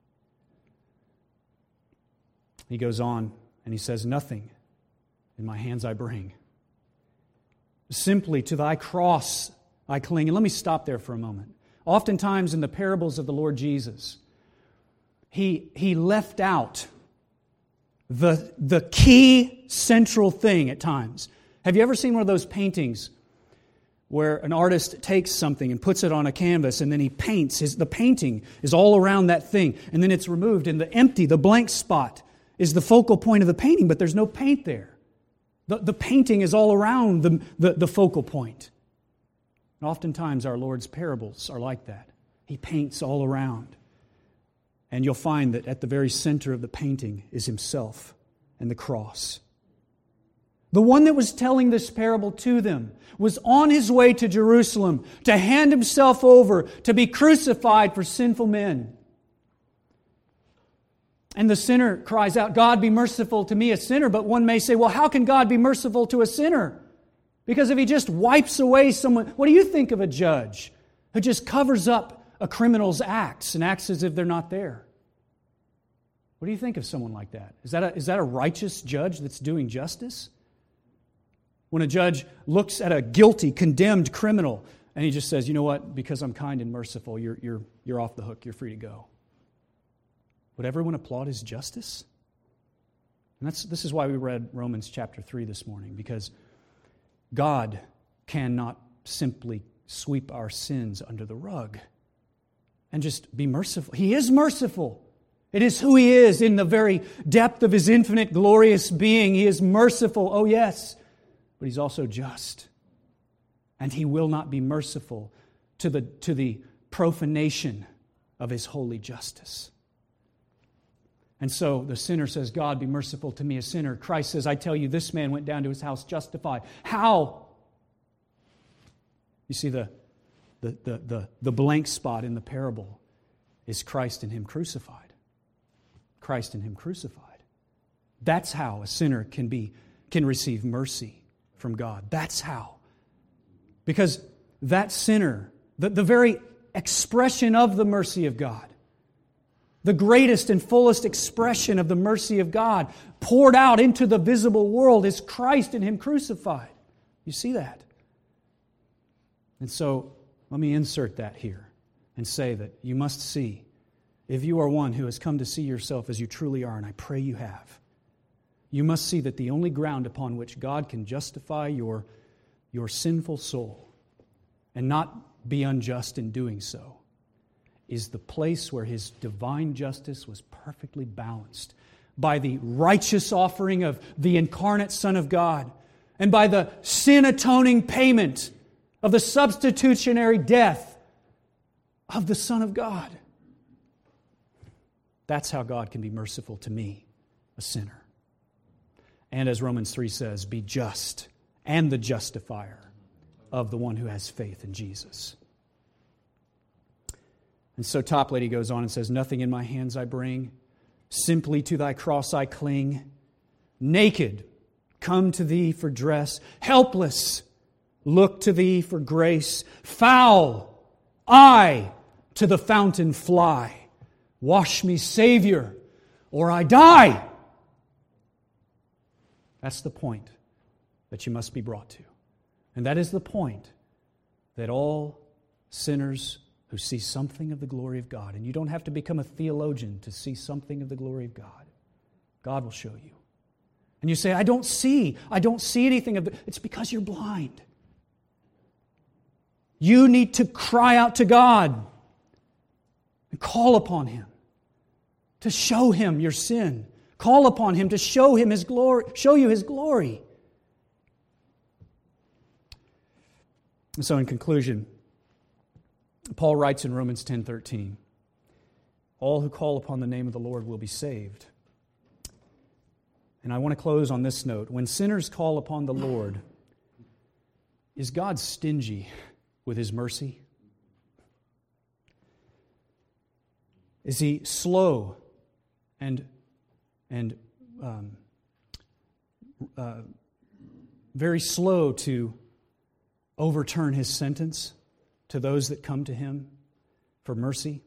He goes on and he says, nothing in my hands I bring. Simply to thy cross I cling. And let me stop there for a moment. Oftentimes in the parables of the Lord Jesus, he, he left out the, the key central thing at times. Have you ever seen one of those paintings where an artist takes something and puts it on a canvas and then he paints? His, the painting is all around that thing and then it's removed and the empty, the blank spot is the focal point of the painting, but there's no paint there. The, the painting is all around the, the, the focal point. And oftentimes our Lord's parables are like that. He paints all around. And you'll find that at the very center of the painting is Himself and the cross. The one that was telling this parable to them was on his way to Jerusalem to hand himself over to be crucified for sinful men. And the sinner cries out, God, be merciful to me, a sinner. But one may say, well, how can God be merciful to a sinner? Because if He just wipes away someone... What do you think of a judge who just covers up a criminal's acts and acts as if they're not there? What do you think of someone like that? Is that a, is that a righteous judge that's doing justice? When a judge looks at a guilty, condemned criminal and he just says, you know what, because I'm kind and merciful, you're, you're, you're off the hook, you're free to go. Would everyone applaud His justice? And that's, this is why we read Romans chapter three this morning, because God cannot simply sweep our sins under the rug and just be merciful. He is merciful. It is who He is in the very depth of His infinite, glorious being. He is merciful, oh yes, but He's also just. And He will not be merciful to the, to the profanation of His holy justice. And so the sinner says, God, be merciful to me, a sinner. Christ says, I tell you, this man went down to his house justified. How? You see, the, the, the, the, the blank spot in the parable is Christ and Him crucified. Christ and Him crucified. That's how a sinner can be, can receive mercy from God. That's how. Because that sinner, the, the very expression of the mercy of God, the greatest and fullest expression of the mercy of God poured out into the visible world is Christ and Him crucified. You see that? And so, let me insert that here and say that you must see, if you are one who has come to see yourself as you truly are, and I pray you have, you must see that the only ground upon which God can justify your, your sinful soul and not be unjust in doing so is the place where His divine justice was perfectly balanced by the righteous offering of the incarnate Son of God and by the sin-atoning payment of the substitutionary death of the Son of God. That's how God can be merciful to me, a sinner. And as Romans three says, be just and the justifier of the one who has faith in Jesus. And so Toplady goes on and says, nothing in my hands I bring, simply to thy cross I cling. Naked, come to thee for dress. Helpless, look to thee for grace. Foul, I to the fountain fly. Wash me, Savior, or I die. That's the point that you must be brought to. And that is the point that all sinners who see something of the glory of God, and you don't have to become a theologian to see something of the glory of God. God will show you. And you say, I don't see, I don't see anything of the... It's because you're blind. You need to cry out to God and call upon Him to show Him your sin. Call upon Him to show Him His glory, show you His glory. And so in conclusion, Paul writes in Romans ten thirteen, all who call upon the name of the Lord will be saved. And I want to close on this note. When sinners call upon the Lord, is God stingy with His mercy? Is He slow and, and um, uh, very slow to overturn His sentence to those that come to Him for mercy?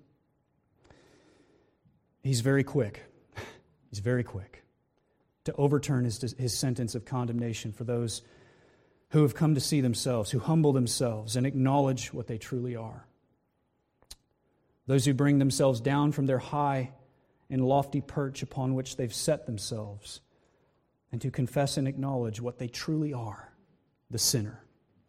He's very quick. He's very quick to overturn his, his sentence of condemnation for those who have come to see themselves, who humble themselves and acknowledge what they truly are. Those who bring themselves down from their high and lofty perch upon which they've set themselves, and to confess and acknowledge what they truly are, the sinner.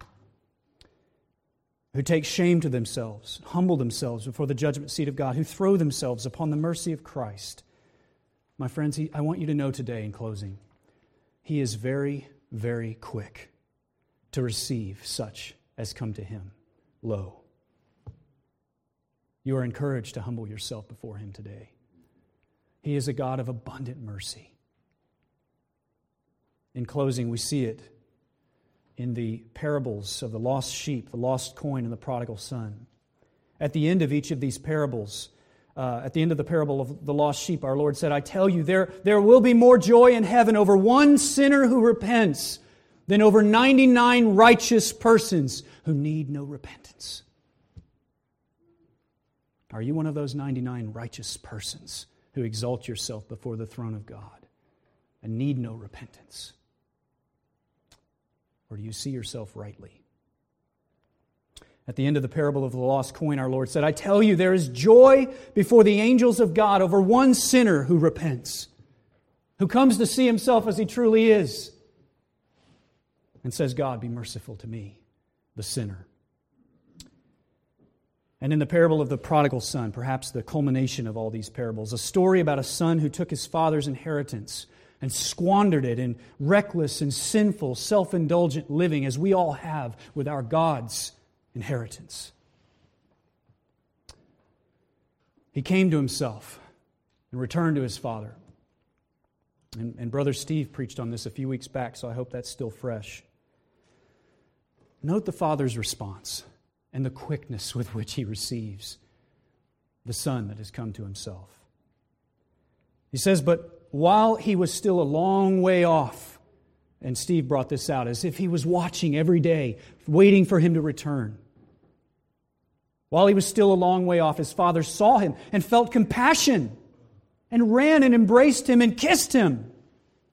Who take shame to themselves, humble themselves before the judgment seat of God, who throw themselves upon the mercy of Christ. My friends, he, I want you to know today in closing, He is very, very quick to receive such as come to Him low. You are encouraged to humble yourself before Him today. He is a God of abundant mercy. In closing, we see it in the parables of the lost sheep, the lost coin, and the prodigal son. At the end of each of these parables, uh, at the end of the parable of the lost sheep, our Lord said, I tell you, there, there will be more joy in heaven over one sinner who repents than over ninety-nine righteous persons who need no repentance. Are you one of those ninety-nine righteous persons who exalt yourself before the throne of God and need no repentance? Or do you see yourself rightly? At the end of the parable of the lost coin, our Lord said, I tell you, there is joy before the angels of God over one sinner who repents, who comes to see himself as he truly is, and says, God, be merciful to me, the sinner. And in the parable of the prodigal son, perhaps the culmination of all these parables, a story about a son who took his father's inheritance and squandered it in reckless and sinful, self-indulgent living, as we all have with our God's inheritance. He came to himself and returned to his father. And, and Brother Steve preached on this a few weeks back, so I hope that's still fresh. Note the father's response and the quickness with which he receives the son that has come to himself. He says, but while he was still a long way off, and Steve brought this out, as if he was watching every day, waiting for him to return. While he was still a long way off, his father saw him and felt compassion and ran and embraced him and kissed him.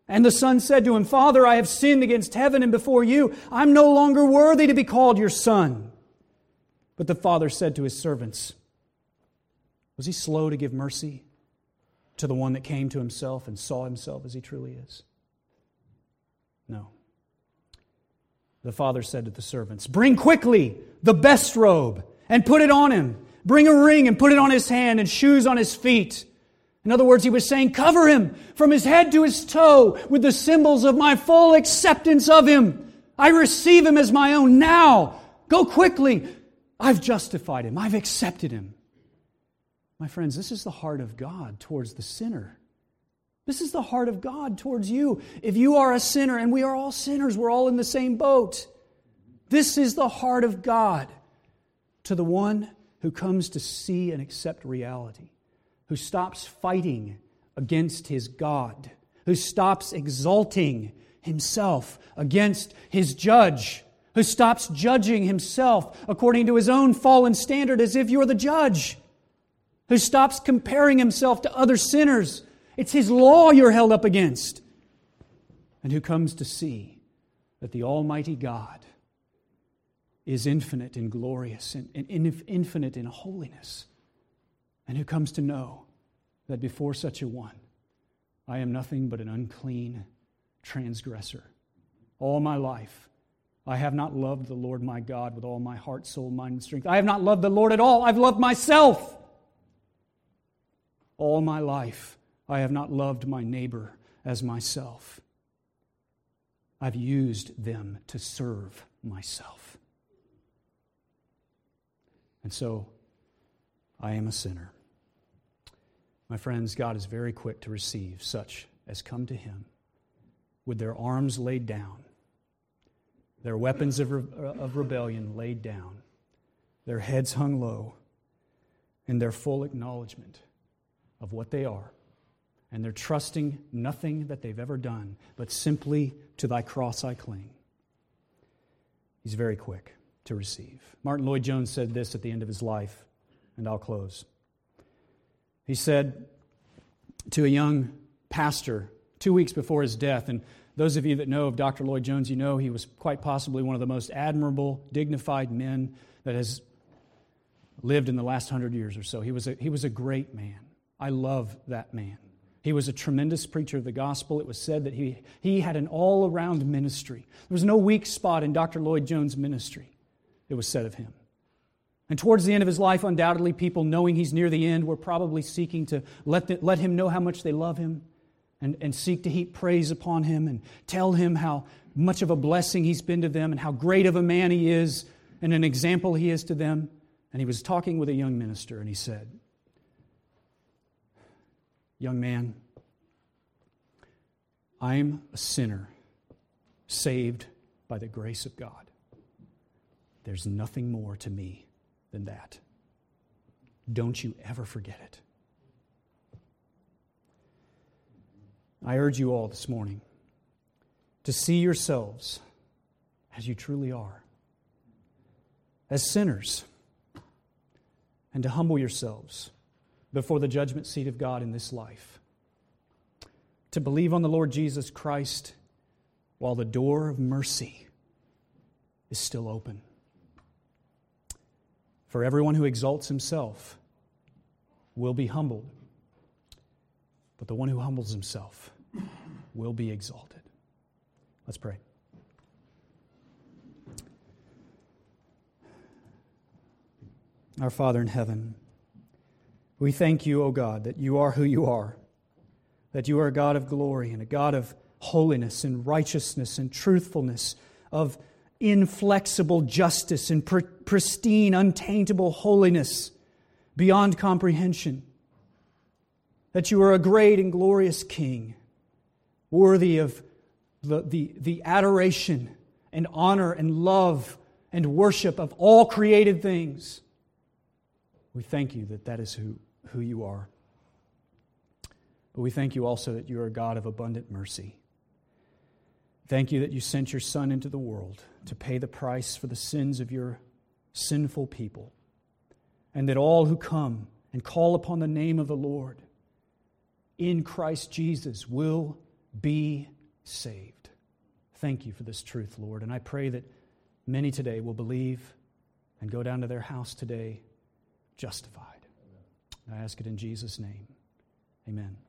And the son said to him, Father, I have sinned against heaven and before you. I'm no longer worthy to be called your son. But the father said to his servants, was he slow to give mercy to the one that came to himself and saw himself as he truly is? No. The father said to the servants, bring quickly the best robe and put it on him. Bring a ring and put it on his hand and shoes on his feet. In other words, he was saying, cover him from his head to his toe with the symbols of my full acceptance of him. I receive him as my own now. Go quickly. I've justified him. I've accepted him. My friends, this is the heart of God towards the sinner. This is the heart of God towards you. If you are a sinner, and we are all sinners, we're all in the same boat. This is the heart of God to the one who comes to see and accept reality, who stops fighting against his God, who stops exalting himself against his judge, who stops judging himself according to his own fallen standard as if you're the judge, who stops comparing himself to other sinners. It's his law you're held up against. And who comes to see that the Almighty God is infinite and glorious and infinite in holiness. And who comes to know that before such a one, I am nothing but an unclean transgressor. All my life, I have not loved the Lord my God with all my heart, soul, mind, and strength. I have not loved the Lord at all. I've loved myself. All my life, I have not loved my neighbor as myself. I've used them to serve myself. And so, I am a sinner. My friends, God is very quick to receive such as come to Him with their arms laid down, their weapons of, re- of rebellion laid down, their heads hung low, and their full acknowledgement of what they are. And they're trusting nothing that they've ever done, but simply to thy cross I cling. He's very quick to receive. Martin Lloyd-Jones said this at the end of his life, and I'll close. He said to a young pastor two weeks before his death, and those of you that know of Doctor Lloyd-Jones, you know he was quite possibly one of the most admirable, dignified men that has lived in the last hundred years or so. He was a, he was a great man. I love that man. He was a tremendous preacher of the gospel. It was said that he, he had an all-around ministry. There was no weak spot in Doctor Lloyd-Jones' ministry, it was said of him. And towards the end of his life, undoubtedly, people, knowing he's near the end, were probably seeking to let, the, let him know how much they love him and, and seek to heap praise upon him and tell him how much of a blessing he's been to them and how great of a man he is and an example he is to them. And he was talking with a young minister, and he said, young man, I'm a sinner saved by the grace of God. There's nothing more to me than that. Don't you ever forget it. I urge you all this morning to see yourselves as you truly are, as sinners, and to humble yourselves before the judgment seat of God in this life. To believe on the Lord Jesus Christ while the door of mercy is still open. For everyone who exalts himself will be humbled, but the one who humbles himself will be exalted. Let's pray. Our Father in heaven, we thank you, O God, that you are who you are, that you are a God of glory and a God of holiness and righteousness and truthfulness, of inflexible justice and pr- pristine, untaintable holiness beyond comprehension, that you are a great and glorious King, worthy of the, the, the adoration and honor and love and worship of all created things. We thank you that that is who who you are. But we thank you also that you are a God of abundant mercy. Thank you that you sent your Son into the world to pay the price for the sins of your sinful people, and that all who come and call upon the name of the Lord in Christ Jesus will be saved. Thank you for this truth, Lord. And I pray that many today will believe and go down to their house today justified. I ask it in Jesus' name. Amen.